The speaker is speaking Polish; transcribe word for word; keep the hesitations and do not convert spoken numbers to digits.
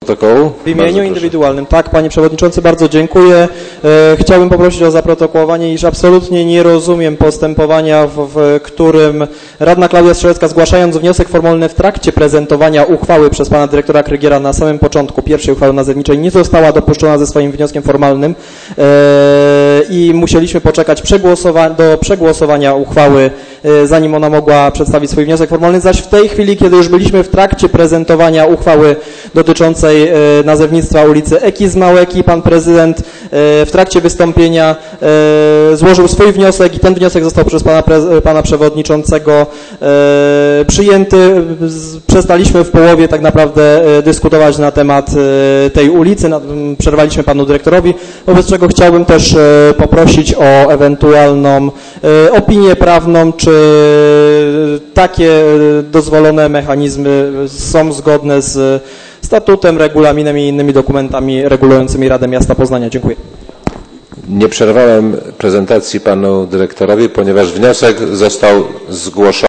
protokołu. W imieniu indywidualnym. Tak, panie przewodniczący, bardzo dziękuję. E, chciałbym poprosić o zaprotokołowanie, iż absolutnie nie rozumiem postępowania, w, w którym radna Klaudia Strzelecka, zgłaszając wniosek formalny w trakcie prezentowania uchwały przez pana dyrektora Krygiera na samym początku pierwszej uchwały nazewniczej, nie została dopuszczona ze swoim wnioskiem formalnym e, i musieliśmy poczekać przegłosowa do przegłosowania uchwały, e, zanim ona mogła przedstawić swój wniosek formalny, zaś w tej chwili, kiedy już byliśmy w trakcie prezentowania uchwały dotyczącej nazewnictwa ulicy Eki z Małeki, pan prezydent w trakcie wystąpienia złożył swój wniosek i ten wniosek został przez pana, pana przewodniczącego przyjęty. Przestaliśmy w połowie tak naprawdę dyskutować na temat tej ulicy, przerwaliśmy panu dyrektorowi, wobec czego chciałbym też poprosić o ewentualną opinię prawną, czy takie dozwolone mechanizmy są zgodne z statutem, regulaminem i innymi dokumentami regulującymi Radę Miasta Poznania. Dziękuję. Nie przerwałem prezentacji panu dyrektorowi, ponieważ wniosek został zgłoszony.